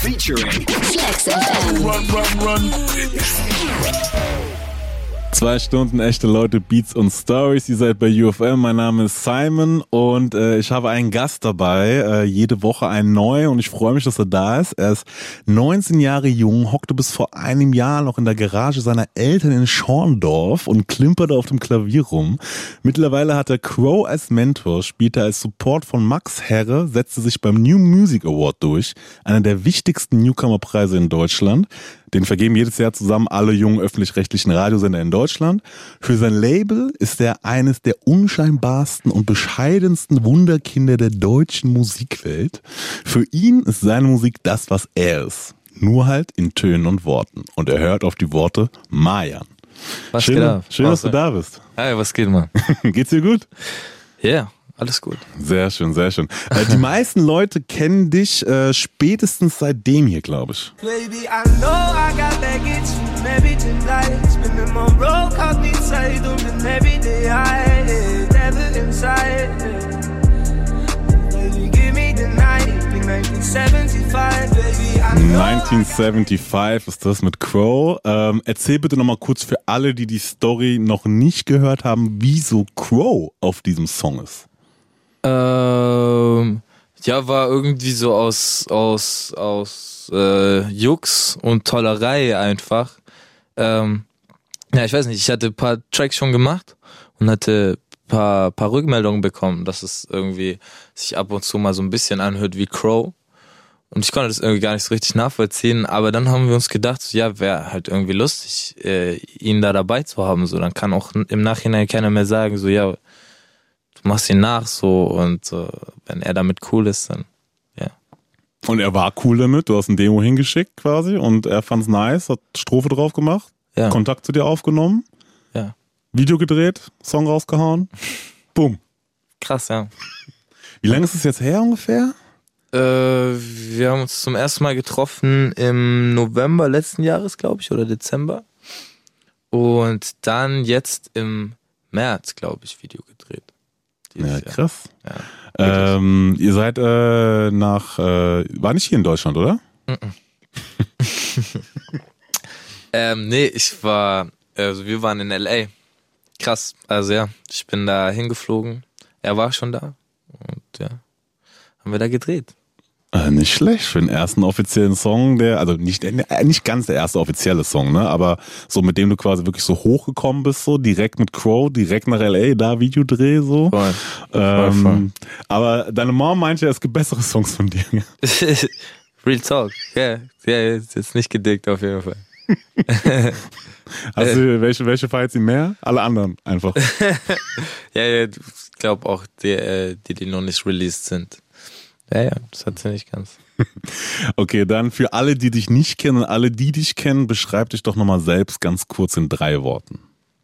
featuring Flex FM. Run. 2 Stunden echte Leute, Beats und Stories. Ihr seid bei UFM. Mein Name ist Simon und ich habe einen Gast dabei. Jede Woche einen neu und ich freue mich, dass er da ist. Er ist 19 Jahre jung, hockte bis vor einem Jahr noch in der Garage seiner Eltern in Schorndorf und klimperte auf dem Klavier rum. Mittlerweile hat er Crow als Mentor, spielte als Support von Max Herre, setzte sich beim New Music Award durch, einer der wichtigsten Newcomer-Preise in Deutschland. Den vergeben jedes Jahr zusammen alle jungen öffentlich-rechtlichen Radiosender in Deutschland. Für sein Label ist er eines der unscheinbarsten und bescheidensten Wunderkinder der deutschen Musikwelt. Für ihn ist seine Musik das, was er ist. Nur halt in Tönen und Worten. Und er hört auf die Worte Mayan. Schön, dass du da bist. Hi, was geht, Mann? Geht's dir gut? Ja. Yeah. Alles gut. Sehr schön, sehr schön. Die meisten Leute kennen dich spätestens seit dem hier, glaube ich. Baby, I know I got baggage from everything lies. Been in my road, caught me inside, and every day I never inside. Baby, give me the night, 1975, baby, I know 1975 ist das mit Crow. Erzähl bitte nochmal kurz für alle, die die Story noch nicht gehört haben, wieso Crow auf diesem Song ist. Ja, war irgendwie so aus Jux und Tollerei einfach. Ja, ich weiß nicht, ich hatte ein paar Tracks schon gemacht und hatte ein paar Rückmeldungen bekommen, dass es irgendwie sich ab und zu mal so ein bisschen anhört wie Crow. Und ich konnte das irgendwie gar nicht so richtig nachvollziehen, aber dann haben wir uns gedacht, so, ja, wäre halt irgendwie lustig, ihn da dabei zu haben. So, dann kann auch im Nachhinein keiner mehr sagen, so, ja, du machst ihn nach, so, und wenn er damit cool ist, dann, ja. Und er war cool damit, du hast ein Demo hingeschickt quasi und er fand's nice, hat Strophe drauf gemacht, ja. Kontakt zu dir aufgenommen, ja. Video gedreht, Song rausgehauen, boom. Krass, ja. Wie lange ist es jetzt her ungefähr? Wir haben uns zum ersten Mal getroffen im November letzten Jahres, glaube ich, oder Dezember. Und dann jetzt im März, glaube ich, Video gedreht. Ja, krass. Ja, ihr seid war nicht hier in Deutschland, oder? Nee, wir waren in L.A. Krass, also ja, ich bin da hingeflogen. Er war schon da und ja, haben wir da gedreht. Nicht schlecht für den ersten offiziellen Song, also nicht ganz der erste offizielle Song, ne, aber so mit dem du quasi wirklich so hochgekommen bist, so direkt mit Crow, direkt nach LA, da Videodreh, so. Voll. Aber deine Mom meint ja, es gibt bessere Songs von dir. Real Talk, ja, ist jetzt nicht gedickt auf jeden Fall. Hast du, welche feiert sie mehr? Alle anderen einfach. Ja, ich glaube auch die noch nicht released sind. Ja, das hat sie nicht ganz. Okay, dann für alle, die dich nicht kennen und alle, die dich kennen, beschreib dich doch nochmal selbst ganz kurz in 3 Worten.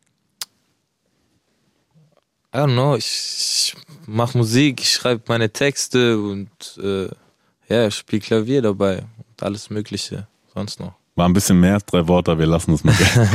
I don't know, ich mache Musik, ich schreibe meine Texte und ich spiele Klavier dabei und alles Mögliche sonst noch. War ein bisschen mehr als 3 Worte, wir lassen es mal.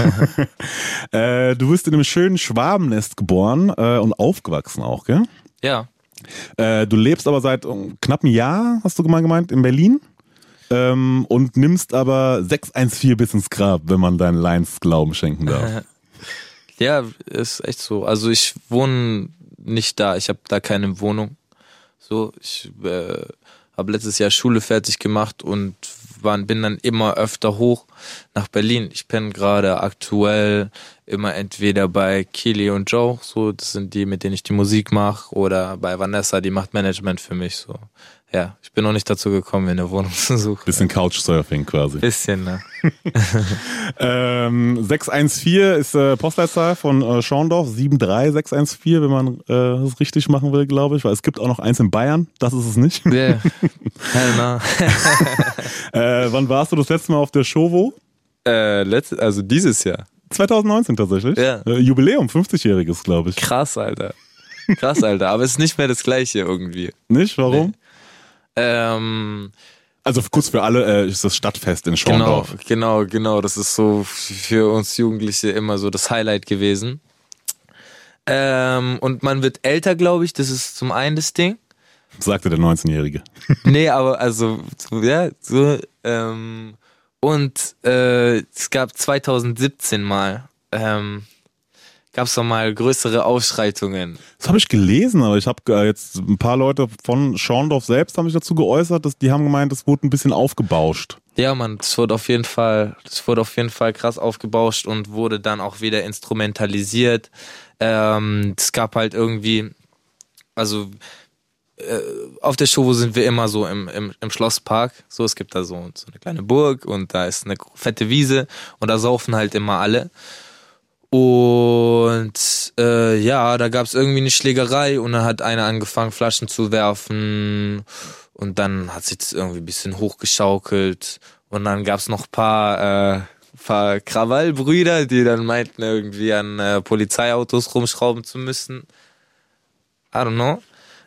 Du bist in einem schönen Schwabennest geboren und aufgewachsen auch, gell? Ja. Du lebst aber seit knapp einem Jahr, hast du gemeint, in Berlin und nimmst aber 614 bis ins Grab, wenn man deinen Lines Glauben schenken darf. Ja, ist echt so. Also ich wohne nicht da, ich habe da keine Wohnung. So, ich habe letztes Jahr Schule fertig gemacht und bin dann immer öfter hoch nach Berlin. Ich penne gerade aktuell immer entweder bei Kili und Joe, so, das sind die, mit denen ich die Musik mache, oder bei Vanessa, die macht Management für mich, so. Ja, ich bin noch nicht dazu gekommen, mir eine Wohnung zu suchen. Bisschen Couchsurfing quasi. Bisschen, ne? 614 ist Postleitzahl von Schorndorf, 73614, wenn man das richtig machen will, glaube ich, weil es gibt auch noch eins in Bayern, das ist es nicht. Yeah. Hell no. Wann warst du das letzte Mal auf der Show, Also dieses Jahr. 2019 tatsächlich. Ja. Jubiläum, 50-jähriges, glaube ich. Krass, Alter. Aber es ist nicht mehr das Gleiche irgendwie. Nicht? Warum? Nee. Also kurz für alle ist das Stadtfest in Schorndorf. Genau. Das ist so für uns Jugendliche immer so das Highlight gewesen. Und man wird älter, glaube ich. Das ist zum einen das Ding. Sagte der 19-Jährige. Nee, aber also, ja, so, und es gab 2017 mal, gab es nochmal größere Ausschreitungen. Das habe ich gelesen, aber ich habe jetzt ein paar Leute von Schorndorf selbst haben sich dazu geäußert, dass die haben gemeint, es wurde ein bisschen aufgebauscht. Ja, Mann, das wurde auf jeden Fall krass aufgebauscht und wurde dann auch wieder instrumentalisiert. Es gab halt irgendwie, also auf der Show sind wir immer so im Schlosspark. So, es gibt da so eine kleine Burg und da ist eine fette Wiese und da saufen halt immer alle. Und ja, da gab es irgendwie eine Schlägerei und dann hat einer angefangen, Flaschen zu werfen und dann hat sich das irgendwie ein bisschen hochgeschaukelt und dann gab es noch ein paar Krawallbrüder, die dann meinten, irgendwie an Polizeiautos rumschrauben zu müssen. I don't know.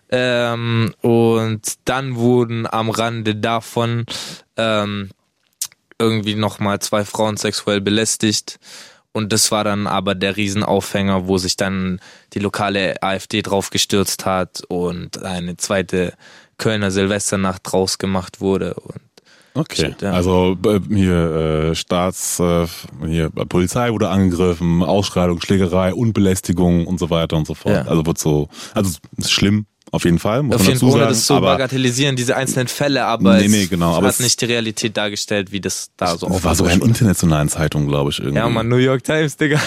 Und dann wurden am Rande davon irgendwie nochmal 2 Frauen sexuell belästigt. Und das war dann aber der Riesenaufhänger, wo sich dann die lokale AfD drauf gestürzt hat und eine zweite Kölner Silvesternacht draus gemacht wurde. Und okay, shit, ja. Also hier hier Polizei wurde angegriffen, Ausschreitung, Schlägerei und Belästigung und so weiter und so fort. Ja. Also wird so, also ist schlimm. Auf jeden Fall, muss auf man jeden dazu Fall, ohne sagen. das zu bagatellisieren, diese einzelnen Fälle, aber genau, aber hat nicht die Realität dargestellt, wie das da so das war sogar in internationalen Zeitungen, glaube ich, irgendwie. Ja, Mann, New York Times, Digga.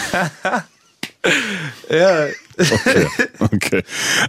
Ja. Okay.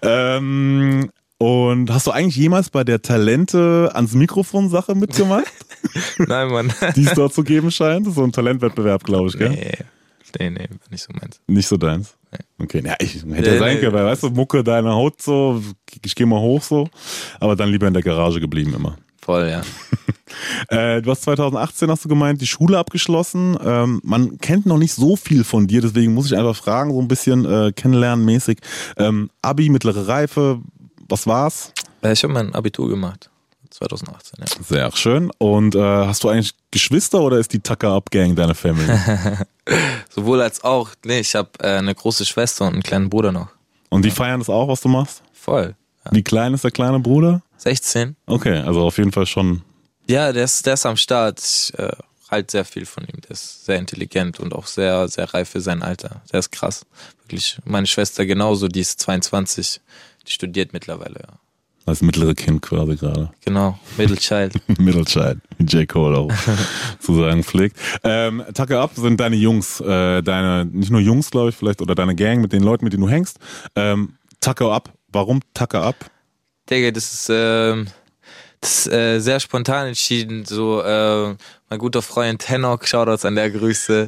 Und hast du eigentlich jemals bei der Talente ans Mikrofon-Sache mitgemacht? Nein, Mann. Die es dort zu geben scheint? Das ist so ein Talentwettbewerb, glaube ich, gell? Nee, nicht so meins. Nicht so deins? Nee. Okay, ja, hätte ja sein können, weil, weißt du, Mucke deine Haut so, ich gehe mal hoch so, aber dann lieber in der Garage geblieben immer. Voll, ja. Du hast 2018, hast du gemeint, die Schule abgeschlossen. Man kennt noch nicht so viel von dir, deswegen muss ich einfach fragen, so ein bisschen kennenlernmäßig. Abi, mittlere Reife, was war's? Ich habe mein Abitur gemacht. 2018, ja. Sehr schön. Und hast du eigentlich Geschwister oder ist die Tucker-Up-Gang deine Family? Sowohl als auch. Nee, ich habe eine große Schwester und einen kleinen Bruder noch. Und die feiern das auch, was du machst? Voll. Ja. Wie klein ist der kleine Bruder? 16. Okay, also auf jeden Fall schon. Ja, der ist am Start. Ich halte sehr viel von ihm. Der ist sehr intelligent und auch sehr, sehr reif für sein Alter. Der ist krass. Wirklich. Meine Schwester genauso, die ist 22. Die studiert mittlerweile, ja. Das mittlere Kind quasi gerade. Genau, Middle Child. Middle Child, wie J. Cole auch zu sagen pflegt. Tucker Up sind deine Jungs, nicht nur Jungs, glaube ich, vielleicht, oder deine Gang mit den Leuten, mit denen du hängst. Tucker Up, warum Tucker Up? Digga, das ist sehr spontan entschieden. So, mein guter Freund Henok, Shoutouts an der Grüße,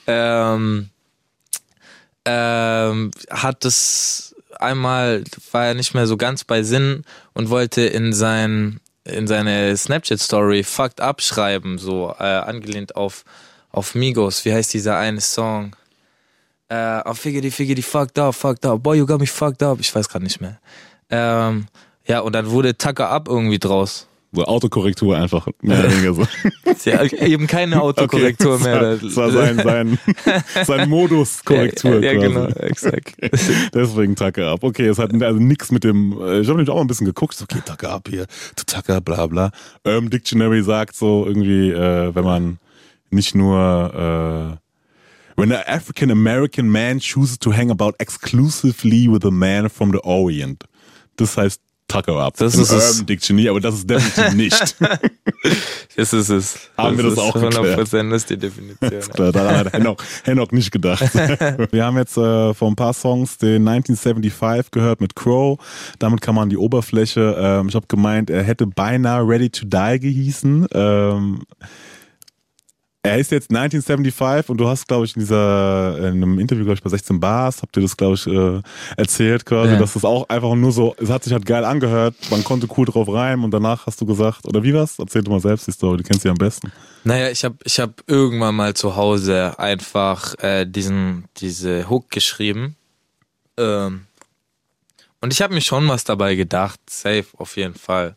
hat das einmal, war er nicht mehr so ganz bei Sinn und wollte in seine Snapchat-Story Fucked Up schreiben, so angelehnt auf Migos. Wie heißt dieser eine Song? Figgity, fucked up, boy, you got me fucked up. Ich weiß gerade nicht mehr. Ja, und dann wurde Tucker Up irgendwie draus. So Autokorrektur einfach, mehr oder weniger so. Ja, eben keine Autokorrektur okay, mehr. Das war sein Modus-Korrektur. Ja, quasi. genau, exakt. Okay. Deswegen Tucker Up. Okay, es hat also nichts mit dem, ich habe nämlich auch mal ein bisschen geguckt, so, okay, Tucker Up hier, to Tucker, bla bla. Urban Dictionary sagt so irgendwie, wenn man nicht nur, when an African American man chooses to hang about exclusively with a man from the Orient. Das heißt Tucker Up. Das im ist es. Urban Dictionary, aber das ist definitiv nicht. Das ist es. Haben wir das auch geklärt. 100% ist die Definition. Klar, daran hat Henok nicht gedacht. Wir haben jetzt vor ein paar Songs den 1975 gehört mit Crow. Damit kann man die Oberfläche, ich habe gemeint, er hätte beinahe Ready to Die gehießen. Er ist jetzt 1975 und du hast, glaube ich, in einem Interview, glaube ich, bei 16 Bars, habt ihr das, glaube ich, erzählt quasi, dass das auch einfach nur so, es hat sich halt geil angehört, man konnte cool drauf reimen und danach hast du gesagt, oder wie war's? Erzähl du mal selbst die Story, du kennst sie am besten. Naja, ich hab irgendwann mal zu Hause einfach diese Hook geschrieben. Und ich habe mir schon was dabei gedacht, safe auf jeden Fall.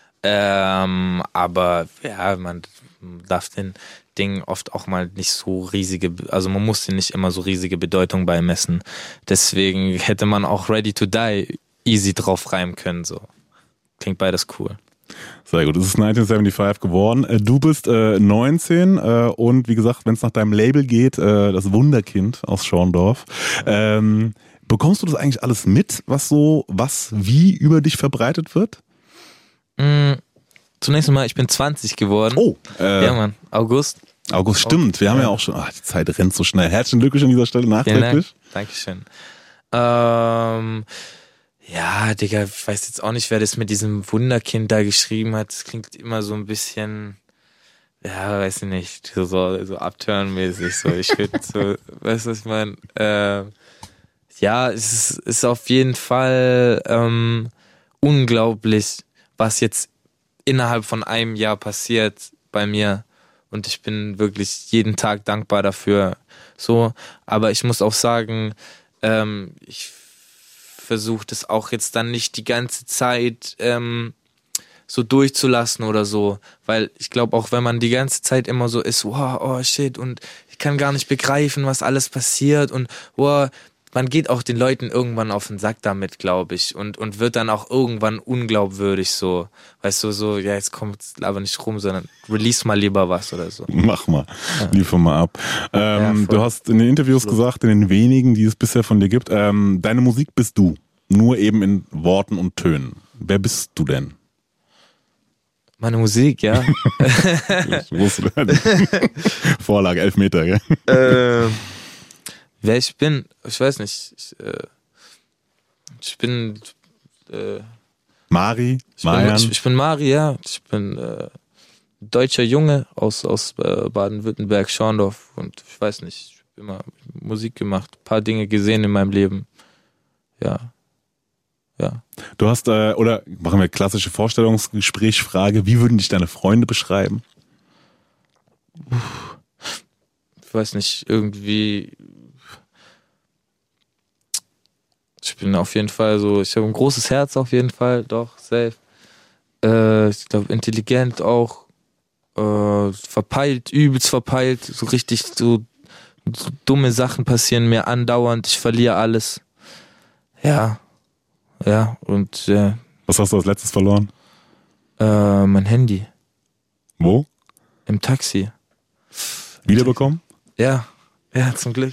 Aber ja, man darf den Ding oft auch mal nicht so riesige, also man muss den nicht immer so riesige Bedeutung beimessen. Deswegen hätte man auch Ready to Die easy drauf reimen können, so. klingt beides cool. Sehr gut, es ist 1975 geworden. Du bist 19 und wie gesagt, wenn es nach deinem Label geht, das Wunderkind aus Schorndorf. Bekommst du das eigentlich alles mit, was wie über dich verbreitet wird? Zunächst einmal, ich bin 20 geworden. Oh, ja Mann, August. August, stimmt. Wir haben ja auch schon, die Zeit rennt so schnell. Herzlichen Glückwunsch an dieser Stelle nachträglich. Dankeschön. Ja, Digga, ich weiß jetzt auch nicht, wer das mit diesem Wunderkind da geschrieben hat. Das klingt immer so ein bisschen, ja, weiß ich nicht, so abturnmäßig. So. Ich würde so, weißt du, was ich meine? Ja, es ist auf jeden Fall unglaublich, was jetzt innerhalb von einem Jahr passiert bei mir. Und ich bin wirklich jeden Tag dankbar dafür. So, aber ich muss auch sagen, ich versuche das auch jetzt dann nicht die ganze Zeit so durchzulassen oder so, weil ich glaube auch, wenn man die ganze Zeit immer so ist, wow, oh shit, und ich kann gar nicht begreifen, was alles passiert und wow, man geht auch den Leuten irgendwann auf den Sack damit, glaube ich, und wird dann auch irgendwann unglaubwürdig so, weißt du, so, ja, jetzt kommt aber nicht rum, sondern release mal lieber was oder so. Mach mal, liefer mal ab. Du hast in den Interviews gesagt, in den wenigen, die es bisher von dir gibt, deine Musik bist du, nur eben in Worten und Tönen. Wer bist du denn? Meine Musik, ja. Vorlage, 11 Meter, gell? Wer ich bin, ich weiß nicht. Ich bin Mari, ich bin Mari, ja. Ich bin deutscher Junge aus Baden-Württemberg, Schorndorf. Und ich weiß nicht, ich habe immer Musik gemacht, ein paar Dinge gesehen in meinem Leben. Ja. Du hast, oder machen wir klassische Vorstellungsgesprächsfrage, wie würden dich deine Freunde beschreiben? Ich weiß nicht, irgendwie. Ich bin auf jeden Fall so, ich habe ein großes Herz auf jeden Fall, doch, safe. Ich glaube, intelligent auch, verpeilt, übelst verpeilt, so richtig, so dumme Sachen passieren mir andauernd, ich verliere alles. Ja, und Was hast du als letztes verloren? mein Handy. Wo? Im Taxi. Wiederbekommen? Ja, zum Glück.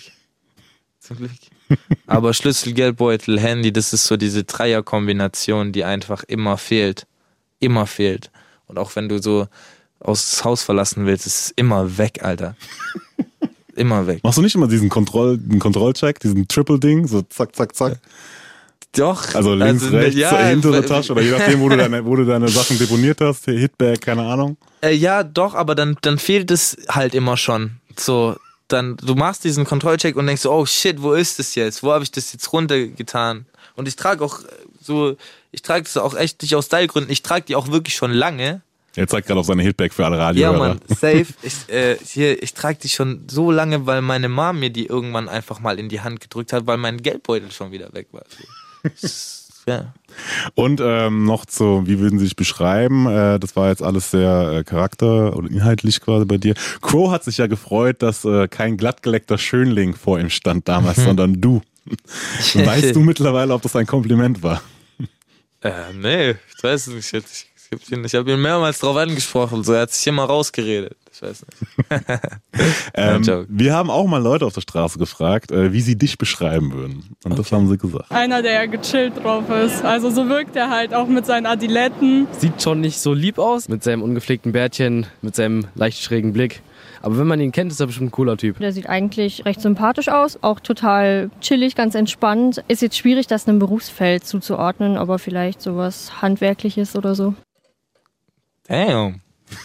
Aber Schlüssel, Geldbeutel, Handy, das ist so diese Dreierkombination, die einfach immer fehlt. Immer fehlt. Und auch wenn du so aus das Haus verlassen willst, ist es immer weg, Alter. Immer weg. Machst du nicht immer diesen Kontrollcheck, diesen Triple-Ding, so zack, zack, zack? Doch. Also links, rechts, hintere Tasche oder je nachdem, wo du deine Sachen deponiert hast, Hitbag, keine Ahnung. Ja, doch, aber dann fehlt es halt immer schon. So, dann, du machst diesen Kontrollcheck und denkst so, oh shit, wo ist das jetzt? Wo habe ich das jetzt runtergetan? Und ich trage auch das auch echt nicht aus Stylegründen, ich trage die auch wirklich schon lange. Er zeigt gerade auf seine Hitbag für alle Radio. Ja, Mann, safe. Ich trage die schon so lange, weil meine Mom mir die irgendwann einfach mal in die Hand gedrückt hat, weil mein Geldbeutel schon wieder weg war. Ja. Und noch zu, wie würden Sie sich beschreiben? Das war jetzt alles sehr charakter- oder inhaltlich quasi bei dir. Crow hat sich ja gefreut, dass kein glattgeleckter Schönling vor ihm stand damals, sondern du. Weißt du mittlerweile, ob das ein Kompliment war? Nee, ich weiß es nicht. Ich habe ihn mehrmals drauf angesprochen, so er hat sich immer rausgeredet. Ich weiß nicht. Wir haben auch mal Leute auf der Straße gefragt, wie sie dich beschreiben würden. Und das haben sie gesagt. Einer, der gechillt drauf ist. Also so wirkt er halt auch mit seinen Adiletten. Sieht schon nicht so lieb aus, mit seinem ungepflegten Bärtchen, mit seinem leicht schrägen Blick. Aber wenn man ihn kennt, ist er bestimmt ein cooler Typ. Der sieht eigentlich recht sympathisch aus, auch total chillig, ganz entspannt. Ist jetzt schwierig, das einem Berufsfeld zuzuordnen, aber vielleicht sowas Handwerkliches oder so. Damn.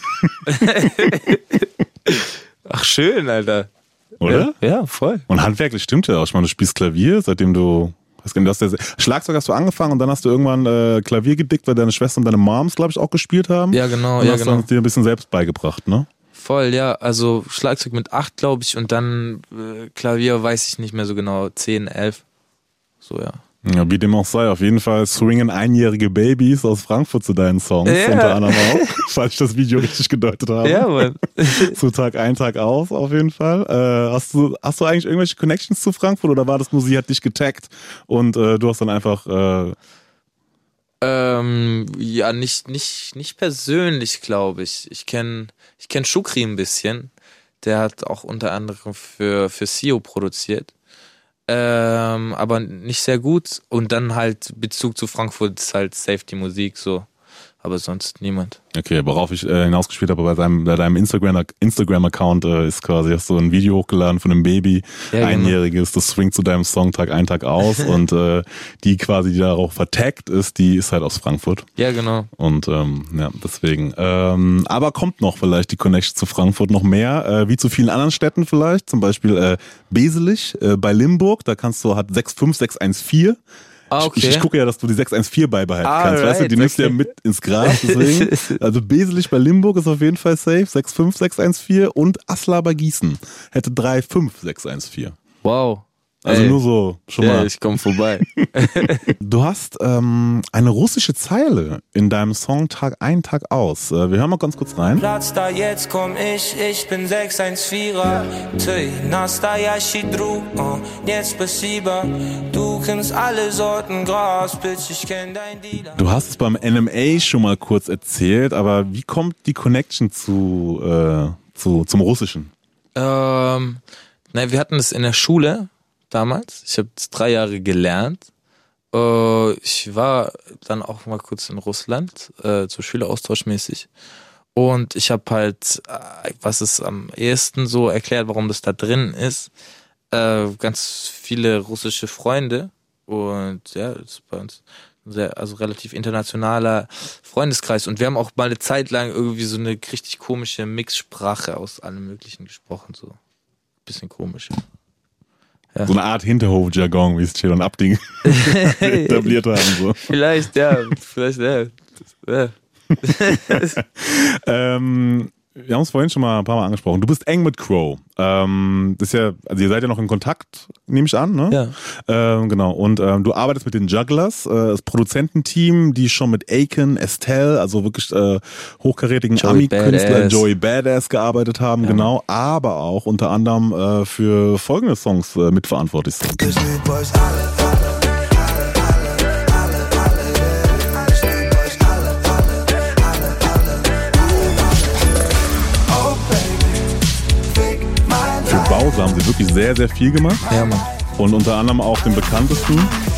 Ach, schön, Alter. Oder? Ja, voll. Und handwerklich stimmt ja auch. Ich meine, du spielst Klavier, seitdem du Schlagzeug hast du angefangen und dann hast du irgendwann Klavier gedickt, weil deine Schwester und deine Moms, glaube ich, auch gespielt haben. Ja, genau. Und hast dann dir ein bisschen selbst beigebracht, ne? Voll, ja. Also Schlagzeug mit 8, glaube ich, und dann Klavier, weiß ich nicht mehr so genau, 10, 11. So, ja. Ja, wie dem auch sei, auf jeden Fall swingen einjährige Babys aus Frankfurt zu deinen Songs, unter anderem auch, falls ich das Video richtig gedeutet habe. Ja, Mann. So Tag ein, Tag aus, auf jeden Fall. Hast du eigentlich irgendwelche Connections zu Frankfurt oder war das nur, sie hat dich getaggt und du hast dann einfach Ja, nicht persönlich, glaube ich. Ich kenn Shukri ein bisschen. Der hat auch unter anderem für Sio produziert. Aber nicht sehr gut. Und dann halt Bezug zu Frankfurt ist halt Safety Musik so. Aber sonst niemand. Okay, worauf ich hinausgespielt habe, bei deinem Instagram-Account ist quasi, hast du ein Video hochgeladen von einem Baby, ja, Einjähriges, das swingt zu deinem Song Tag ein, Tag aus und die quasi, die darauf vertaggt ist, die ist halt aus Frankfurt. Ja, genau. Und ja, deswegen. Aber kommt noch vielleicht die Connection zu Frankfurt noch mehr, wie zu vielen anderen Städten vielleicht, zum Beispiel Beselich bei Limburg, da hat 65614. Ah, okay. Ich gucke ja, dass du die 614 beibehalten kannst, right, weißt du, die nimmst du ja mit ins Gras, deswegen. Also Beselich bei Limburg ist auf jeden Fall safe, 65614 und Aslar bei Gießen hätte 35614. Wow. Also nur so, schon mal. Ja, ich komm vorbei. Du hast eine russische Zeile in deinem Song Tag ein, Tag aus. Wir hören mal ganz kurz rein. Platz da, jetzt komm ich bin 614er. Ty, nastoящий друг, jetzt спасибо. Du kennst alle Sorten Gras, Bitch, ich kenn dein Dealer. Du hast es beim NMA schon mal kurz erzählt, aber wie kommt die Connection zum Russischen? Wir hatten es in der Schule damals. Ich habe es 3 Jahre gelernt. Ich war dann auch mal kurz in Russland, so schüleraustauschmäßig. Und ich habe halt, was es am ehesten so erklärt, warum das da drin ist, ganz viele russische Freunde. Und ja, das ist bei uns also relativ internationaler Freundeskreis. Und wir haben auch mal eine Zeit lang irgendwie so eine richtig komische Mixsprache aus allem Möglichen gesprochen. So bisschen komisch. Ja. So eine Art Hinterhof-Jargon, wie es Chill und Abding etabliert haben. So. Vielleicht, ja. Wir haben es vorhin schon mal ein paar Mal angesprochen. Du bist eng mit Crow. Das ist ja, also ihr seid ja noch in Kontakt, nehme ich an, ne? Ja. Genau. Und du arbeitest mit den Jugglers, das Produzententeam, die schon mit Aiken, Estelle, also wirklich hochkarätigen Ami-Künstler, Joey Badass gearbeitet haben, ja. Genau. Aber auch unter anderem für folgende Songs mitverantwortlich sind. Bowser haben sie wirklich sehr, sehr viel gemacht. Ja, Mann. Und unter anderem auch den bekanntesten.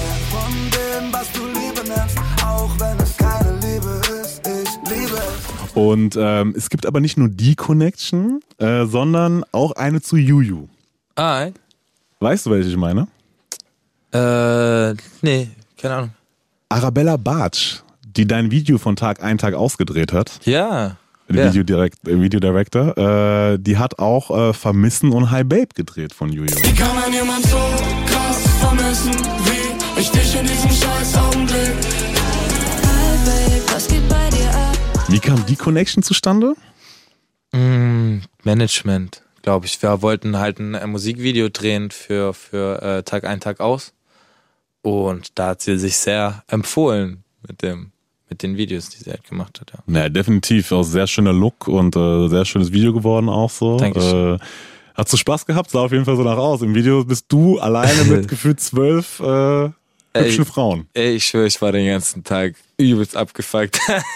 Und es gibt aber nicht nur die Connection, sondern auch eine zu Juju. Weißt du, welche ich meine? Nee, keine Ahnung. Arabella Bartsch, die dein Video von Tag ein, Tag ausgedreht hat. Ja. Videodirector, die hat auch Vermissen und Hi Babe gedreht von Juju. Wie kann man jemand so krass vermissen, wie ich dich in diesem scheiß Augenblick? Hi Babe, was geht bei dir ab? Wie kam die Connection zustande? Management, glaube ich. Wir wollten halt ein Musikvideo drehen für Tag ein, Tag aus. Und da hat sie sich sehr empfohlen mit den Videos, die sie halt gemacht hat. Ja, definitiv. Auch sehr schöner Look und sehr schönes Video geworden auch so. Dankeschön. Hast du Spaß gehabt? Sah auf jeden Fall so nach aus. Im Video bist du alleine mit gefühlt 12 hübschen Frauen. Ey, ich schwöre, ich war den ganzen Tag übelst abgefuckt.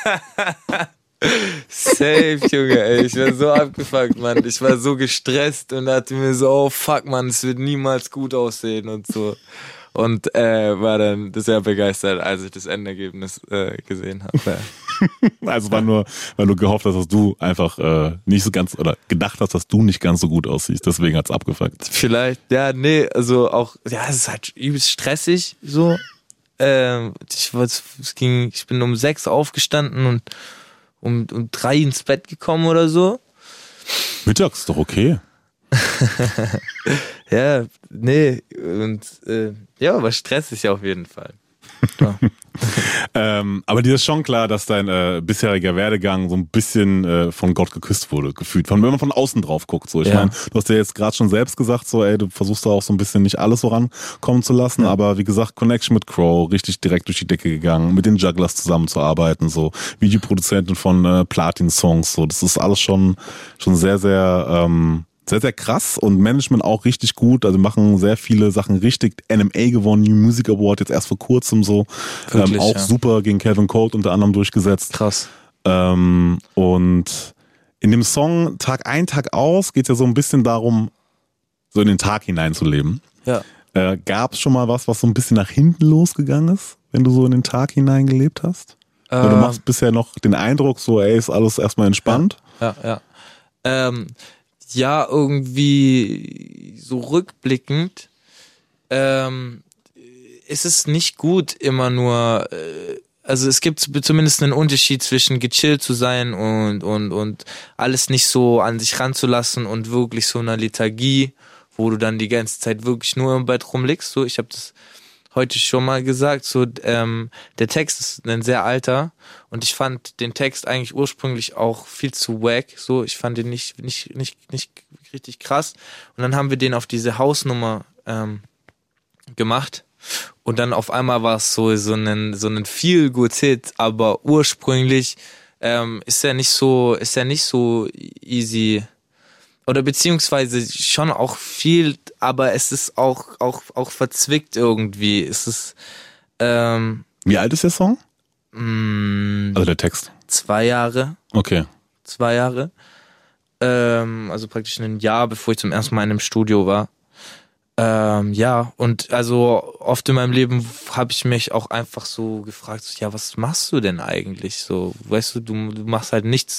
Safe, Junge, ey. Ich war so abgefuckt, Mann. Ich war so gestresst und dachte mir so, oh fuck, Mann, es wird niemals gut aussehen und so. Und war dann sehr begeistert, als ich das Endergebnis gesehen habe. Ja. Also war nur, weil du gehofft hast, dass du einfach nicht so ganz, oder gedacht hast, dass du nicht ganz so gut aussiehst. Deswegen hat's abgefuckt. Vielleicht, ja, nee, also auch, ja, es ist halt übelst stressig, so. Ich bin um 6 aufgestanden und um 3 ins Bett gekommen oder so. Mittags ist doch okay. Ja, nee, und ja, aber stressig ja auf jeden Fall. Ja. Aber dir ist schon klar, dass dein bisheriger Werdegang so ein bisschen von Gott geküsst wurde, gefühlt. Wenn man von außen drauf guckt. So. Ich meine, du hast ja jetzt gerade schon selbst gesagt, so, ey, du versuchst da auch so ein bisschen nicht alles so rankommen zu lassen, aber wie gesagt, Connection mit Crow, richtig direkt durch die Decke gegangen, mit den Jugglers zusammenzuarbeiten, so Videoproduzentin von Platin-Songs, so, das ist alles schon sehr, sehr Sehr, sehr krass und Management auch richtig gut. Also machen sehr viele Sachen richtig. NMA gewonnen, New Music Award jetzt erst vor kurzem so. Wirklich, auch ja. super gegen Calvin Code unter anderem durchgesetzt. Krass. Und in dem Song Tag ein, Tag aus geht es ja so ein bisschen darum, so in den Tag hineinzuleben. Ja. Gab es schon mal was so ein bisschen nach hinten losgegangen ist, wenn du so in den Tag hineingelebt hast? Oder du machst bisher noch den Eindruck, so ey, ist alles erstmal entspannt? Ja. Ja, irgendwie so rückblickend ist es nicht gut, immer nur, also es gibt zumindest einen Unterschied zwischen gechillt zu sein und alles nicht so an sich ranzulassen und wirklich so einer Lethargie, wo du dann die ganze Zeit wirklich nur im Bett rumliegst. So, ich habe das heute schon mal gesagt, so der Text ist ein sehr alter und ich fand den Text eigentlich ursprünglich auch viel zu wack, so ich fand den nicht richtig krass und dann haben wir den auf diese Hausnummer gemacht und dann auf einmal war es so ein Feel-Good-Hit, aber ursprünglich ist er nicht so easy oder beziehungsweise schon auch viel, aber es ist auch verzwickt irgendwie. Es ist Wie alt ist der Song? Also der Text. 2 Jahre. Okay. 2 Jahre. Also praktisch ein Jahr, bevor ich zum ersten Mal in einem Studio war. Ja, und also oft in meinem Leben habe ich mich auch einfach so gefragt, so, ja, was machst du denn eigentlich? So, weißt du, du machst halt nichts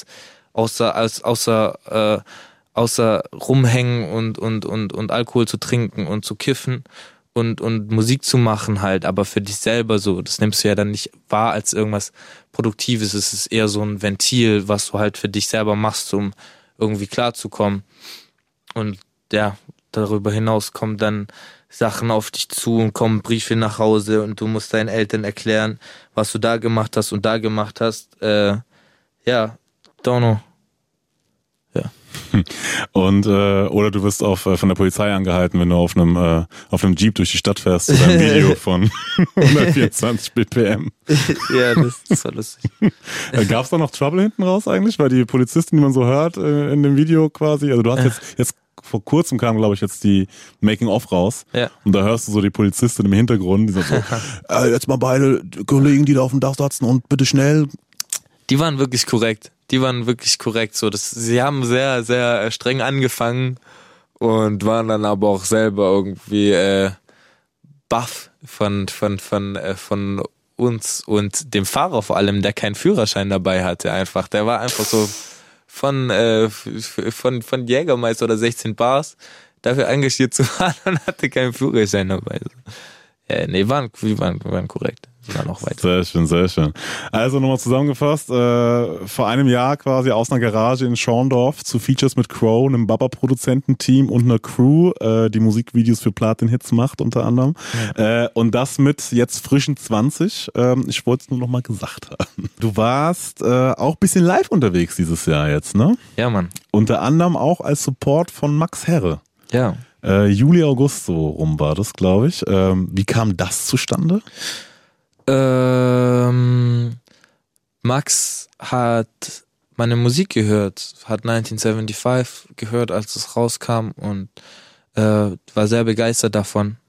außer rumhängen und Alkohol zu trinken und zu kiffen und Musik zu machen halt, aber für dich selber so, das nimmst du ja dann nicht wahr als irgendwas Produktives, es ist eher so ein Ventil, was du halt für dich selber machst, um irgendwie klarzukommen. Und ja, darüber hinaus kommen dann Sachen auf dich zu und kommen Briefe nach Hause und du musst deinen Eltern erklären, was du da gemacht hast und da gemacht hast. Ja, don't know. Ja. Und oder du wirst von der Polizei angehalten, wenn du auf einem Jeep durch die Stadt fährst zu deinem Video von 124 BPM. Ja, das war lustig. Gab es da noch Trouble hinten raus eigentlich? Weil die Polizisten, die man so hört in dem Video quasi, also du hast jetzt vor kurzem kam, glaube ich, jetzt die Making-of raus. Ja. Und da hörst du so die Polizistin im Hintergrund, die sagt so, jetzt mal beide Kollegen, die da auf dem Dach saßen und bitte schnell. Die waren wirklich korrekt. So, sie haben sehr, sehr streng angefangen und waren dann aber auch selber irgendwie baff von uns und dem Fahrer vor allem, der keinen Führerschein dabei hatte einfach. Der war einfach so von Jägermeister oder 16 Bars dafür engagiert zu fahren und hatte keinen Führerschein dabei. Nee, waren korrekt. Noch weiter. Sehr schön, sehr schön. Also nochmal zusammengefasst, vor einem Jahr quasi aus einer Garage in Schorndorf zu Features mit Crow, einem Baba-Produzententeam und einer Crew, die Musikvideos für Platin-Hits macht unter anderem. Ja. Und das mit jetzt frischen 20. Ich wollte es nur nochmal gesagt haben. Du warst auch ein bisschen live unterwegs dieses Jahr jetzt, ne? Ja, Mann. Unter anderem auch als Support von Max Herre. Ja. Juli, August so rum war das, glaube ich. Wie kam das zustande? Max hat meine Musik gehört, hat 1975 gehört, als es rauskam und war sehr begeistert davon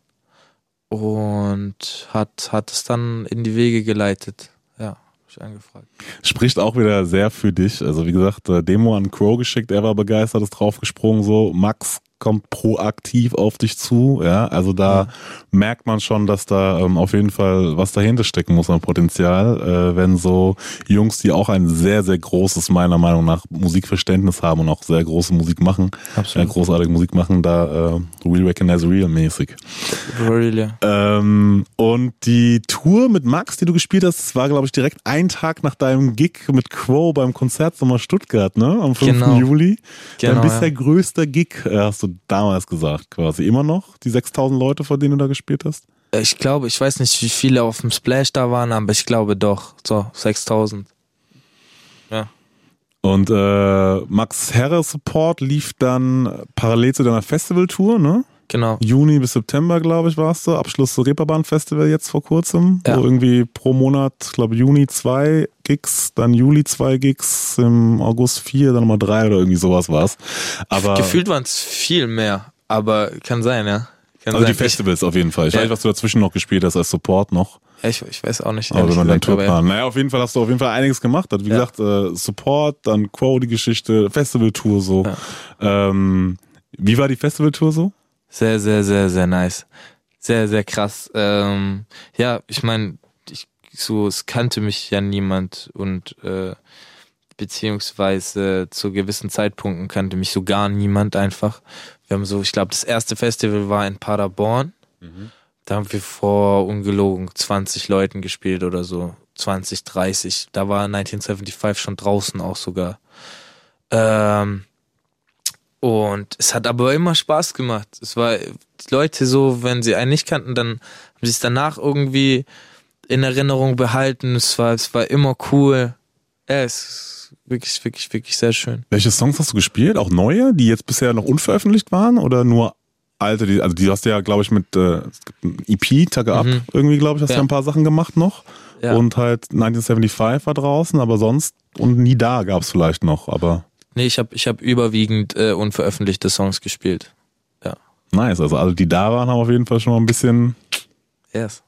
und hat es dann in die Wege geleitet. Ja, hab ich angefragt. Spricht auch wieder sehr für dich. Also wie gesagt, Demo an Crow geschickt, er war begeistert, ist draufgesprungen so. Max kommt proaktiv auf dich zu, ja, also da merkt man schon, dass da auf jeden Fall was dahinter stecken muss an Potenzial, wenn so Jungs, die auch ein sehr, sehr großes, meiner Meinung nach, Musikverständnis haben und auch sehr große Musik machen, großartige Musik machen, da Real Recognize Real mäßig. Real, ja. Und die Tour mit Max, die du gespielt hast, das war, glaube ich, direkt ein Tag nach deinem Gig mit Crow beim Konzertsommer Stuttgart, ne, am 5. Juli. Dein bisher größter Gig, hast du damals gesagt, quasi. Immer noch die 6.000 Leute, vor denen du da gespielt hast? Ich glaube, ich weiß nicht, wie viele auf dem Splash da waren, aber ich glaube doch. So, 6.000. Ja. Und Max Herre Support lief dann parallel zu deiner Festivaltour, ne? Genau. Juni bis September, glaube ich, warst du. Abschluss Reeperbahn Festival jetzt vor kurzem. Ja. Wo irgendwie pro Monat, ich glaube Juni 2 Gigs, dann Juli 2 Gigs, im August 4, dann nochmal 3 oder irgendwie sowas war's. Aber Gefühlt waren es viel mehr, aber kann sein, ja. Kann also sein. die Festivals auf jeden Fall. Ich Ja. weiß nicht, was du dazwischen noch gespielt hast als Support noch. Ich weiß auch nicht. Aber ehrlich wenn man dann gesagt, aber ja. Tourplan. Naja, auf jeden Fall hast du auf jeden Fall einiges gemacht. Also, wie Ja. gesagt, Support, dann Quo, die Geschichte, Festivaltour so. Ja. Wie war die Festivaltour so? Sehr, sehr, sehr, sehr nice. Sehr, sehr krass. Ja, ich meine, es kannte mich ja niemand und beziehungsweise zu gewissen Zeitpunkten kannte mich so gar niemand einfach. Wir haben so, ich glaube, das erste Festival war in Paderborn. Da haben wir vor ungelogen 20 Leuten gespielt oder so. 20, 30. Da war 1975 schon draußen auch sogar. Und es hat aber immer Spaß gemacht. Es war, die Leute so, wenn sie einen nicht kannten, dann haben sie es danach irgendwie in Erinnerung behalten. Es war immer cool. Ja, es ist wirklich, wirklich, wirklich sehr schön. Welche Songs hast du gespielt? Auch neue, die jetzt bisher noch unveröffentlicht waren? Oder nur alte? Also die hast du ja, glaube ich, mit es gibt ein EP, Tag Up, irgendwie, glaube ich, hast du ja ein paar Sachen gemacht noch. Ja. Und halt 1975 war draußen, aber sonst und Nie da gab es vielleicht noch, aber Nee, ich hab überwiegend unveröffentlichte Songs gespielt. Ja. nice. Also alle, die da waren, haben auf jeden Fall schon mal ein bisschen. Yes.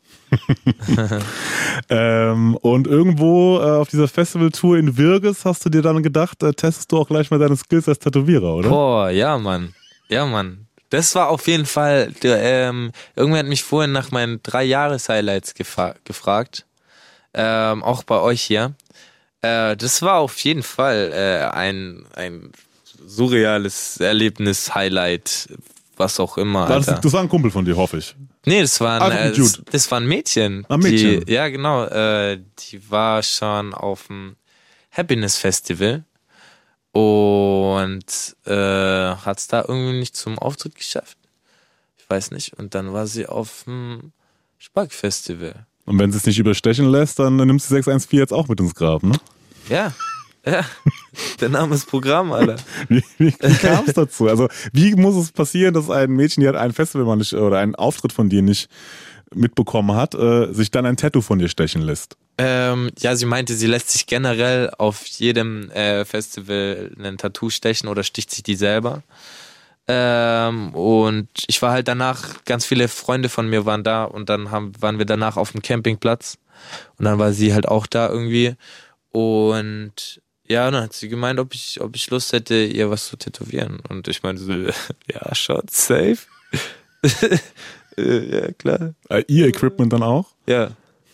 Und irgendwo auf dieser Festivaltour in Wirges hast du dir dann gedacht, testest du auch gleich mal deine Skills als Tätowierer, oder? Boah, ja, Mann. Ja, Mann. Das war auf jeden Fall, irgendwer hat mich vorhin nach meinen 3-Jahres-Highlights gefragt. Auch bei euch hier. Das war auf jeden Fall ein surreales Erlebnis, Highlight, was auch immer. Alter. Das war ein Kumpel von dir, hoffe ich. Nee, das war ein Mädchen. Ah, Mädchen. Ja, genau. Die war schon auf dem Happiness Festival und hat es da irgendwie nicht zum Auftritt geschafft. Ich weiß nicht. Und dann war sie auf dem Spark Festival. Und wenn sie es nicht überstechen lässt, dann nimmst du 614 jetzt auch mit ins Grab, ne? Ja. Der Name ist Programm, Alter. Wie kam es dazu? Also, wie muss es passieren, dass ein Mädchen, die hat ein Festival mal nicht oder einen Auftritt von dir nicht mitbekommen hat, sich dann ein Tattoo von dir stechen lässt? Ja, sie meinte, sie lässt sich generell auf jedem Festival ein Tattoo stechen oder sticht sich die selber. Und ich war halt danach, ganz viele Freunde von mir waren da und dann waren wir danach auf dem Campingplatz und dann war sie halt auch da irgendwie und ja, dann hat sie gemeint, ob ich Lust hätte, ihr was zu tätowieren und ich meinte so, ja, schon, safe. Ja, klar. Ihr Equipment dann auch? Ja.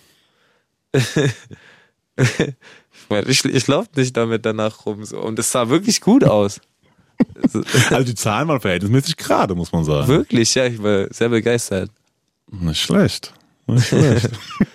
Ich laufe nicht damit danach rum so und es sah wirklich gut aus. Also die Zahlen waren verhältnismäßig gerade, muss man sagen. Wirklich, ja, ich war sehr begeistert. Nicht schlecht. Nicht schlecht.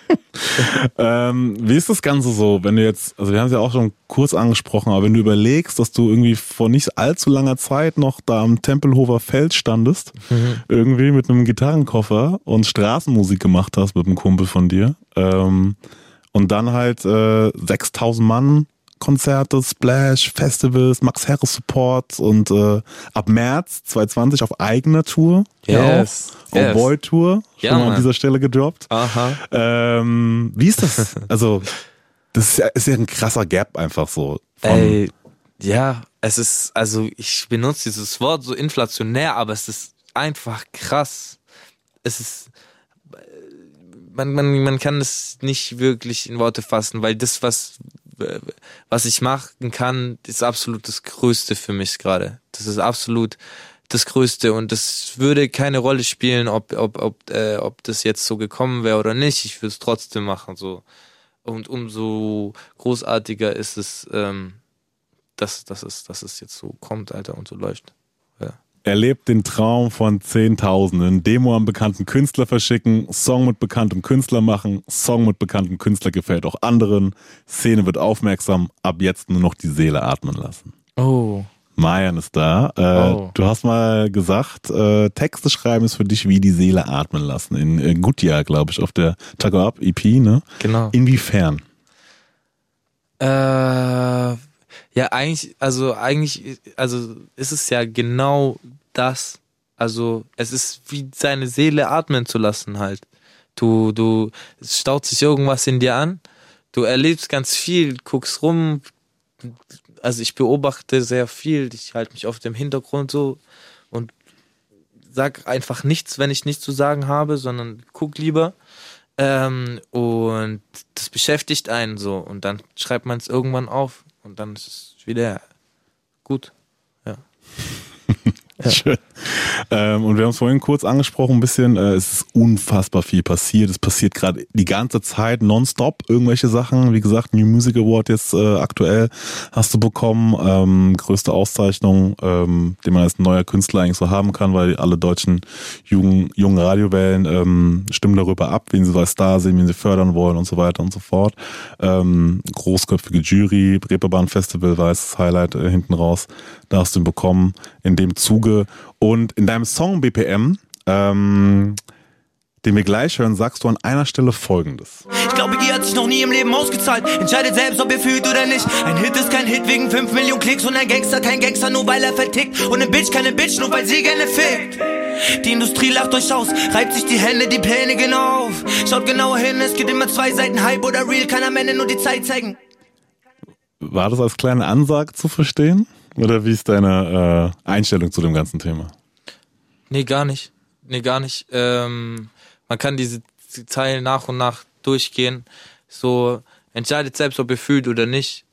Wie ist das Ganze so, wenn du jetzt, also wir haben es ja auch schon kurz angesprochen, aber wenn du überlegst, dass du irgendwie vor nicht allzu langer Zeit noch da am Tempelhofer Feld standest, irgendwie mit einem Gitarrenkoffer und Straßenmusik gemacht hast mit einem Kumpel von dir, und dann halt 6000 Mann Konzerte, Splash, Festivals, Max Herres Support und ab März 2020 auf eigener Tour. Yes. Auf Boy Tour. Schon Ja, mal an Mann. dieser Stelle gedroppt. Aha. Wie ist das? Also, das ist ja ein krasser Gap einfach so. Ey, ja, es ist, also ich benutze dieses Wort so inflationär, aber es ist einfach krass. Es ist, man kann es nicht wirklich in Worte fassen, weil das, was ich machen kann, ist absolut das Größte für mich gerade. Das ist absolut das Größte und das würde keine Rolle spielen, ob das jetzt so gekommen wäre oder nicht. Ich würde es trotzdem machen, so. Und umso großartiger ist es, dass es jetzt so kommt, Alter, und so läuft. Ja. Erlebt den Traum von Zehntausenden. Demo an bekannten Künstler verschicken, Song mit bekanntem Künstler machen, Song mit bekanntem Künstler gefällt auch anderen, Szene wird aufmerksam, ab jetzt nur noch die Seele atmen lassen. Oh. Mayan ist da. Du hast mal gesagt, Texte schreiben ist für dich wie die Seele atmen lassen. In Gutjahr, glaube ich, auf der Tago Up EP, ne? Genau. Inwiefern? Ja, eigentlich ist es ja genau das, Also es ist wie seine Seele atmen zu lassen halt. Es staut sich irgendwas in dir an, du erlebst ganz viel, guckst rum, also ich beobachte sehr viel, ich halte mich auf dem Hintergrund so und sag einfach nichts, wenn ich nichts zu sagen habe, sondern guck lieber. Und das beschäftigt einen so und dann schreibt man es irgendwann auf und dann ist es wieder gut. Ja. Schön. Und wir haben es vorhin kurz angesprochen, ein bisschen, es ist unfassbar viel passiert. Es passiert gerade die ganze Zeit nonstop irgendwelche Sachen. Wie gesagt, New Music Award jetzt aktuell hast du bekommen. Größte Auszeichnung, die man als neuer Künstler eigentlich so haben kann, weil alle deutschen jungen Radiowellen stimmen darüber ab, wen sie als Star sehen, wen sie fördern wollen und so weiter und so fort. Großköpfige Jury, Reeperbahn Festival war das Highlight hinten raus. Da hast du ihn bekommen in dem Zuge. Und in deinem Song BPM, den wir gleich hören, sagst du an einer Stelle Folgendes. Ich glaube, die hat sich noch nie im Leben ausgezahlt. Entscheidet selbst, ob ihr fühlt oder nicht. Ein Hit ist kein Hit wegen 5 Millionen Klicks. Und ein Gangster kein Gangster, nur weil er vertickt. Und eine Bitch keine Bitch, nur weil sie gerne fickt. Die Industrie lacht euch aus, reibt sich die Hände, die Pläne gehen auf. Schaut genauer hin, es gibt immer 2 Seiten, Hype oder Real, kann am Ende nur die Zeit zeigen. War das als kleine Ansage zu verstehen? Oder wie ist deine Einstellung zu dem ganzen Thema? Nee, gar nicht. Man kann diese Zeilen nach und nach durchgehen. So, entscheidet selbst, ob ihr fühlt oder nicht.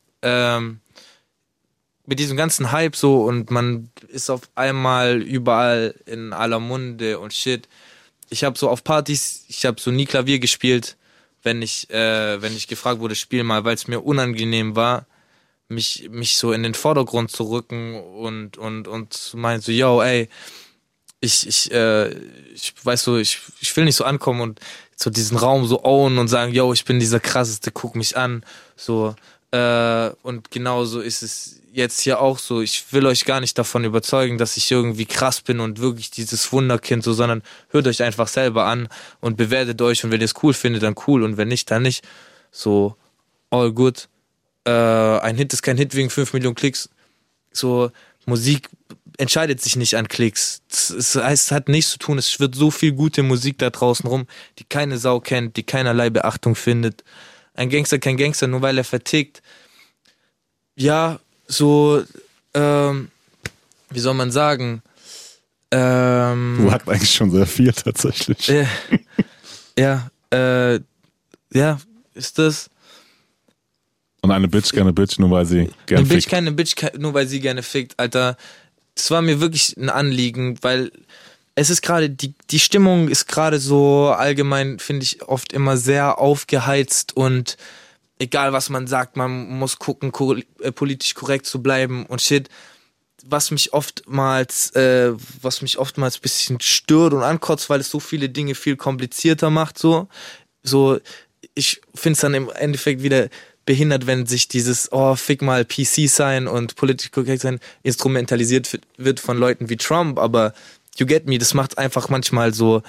Mit diesem ganzen Hype so und man ist auf einmal überall in aller Munde und shit. Ich habe so auf Partys, ich habe so nie Klavier gespielt, wenn ich gefragt wurde, spiel mal, weil es mir unangenehm war, mich so in den Vordergrund zu rücken und zu meinen so, yo, ey, ich weiß so, ich will nicht so ankommen und so diesen Raum so ownen und sagen, yo, ich bin dieser krasseste, guck mich an, so, und genauso ist es jetzt hier auch so. Ich will euch gar nicht davon überzeugen, dass ich irgendwie krass bin und wirklich dieses Wunderkind so, sondern hört euch einfach selber an und bewertet euch und wenn ihr es cool findet, dann cool und wenn nicht, dann nicht. So, all good. Ein Hit ist kein Hit wegen 5 Millionen Klicks. So, Musik entscheidet sich nicht an Klicks. Es hat nichts zu tun, es wird so viel gute Musik da draußen rum, die keine Sau kennt, die keinerlei Beachtung findet. Ein Gangster kein Gangster, nur weil er vertickt. Ja, so, wie soll man sagen? Du hast eigentlich schon sehr viel tatsächlich. Ja, ist das. Und eine Bitch keine Bitch, nur weil sie gerne fickt. Eine Bitch keine Bitch, nur weil sie gerne fickt, Alter. Das war mir wirklich ein Anliegen, weil es ist gerade, die Stimmung ist gerade so allgemein, finde ich, oft immer sehr aufgeheizt und egal was man sagt, man muss gucken, politisch korrekt zu bleiben und shit. Was mich oftmals ein bisschen stört und ankotzt, weil es so viele Dinge viel komplizierter macht, so. Ich finde es dann im Endeffekt wieder behindert, wenn sich dieses, fick mal PC sein und politisch korrekt sein instrumentalisiert wird von Leuten wie Trump, aber you get me, das macht einfach manchmal so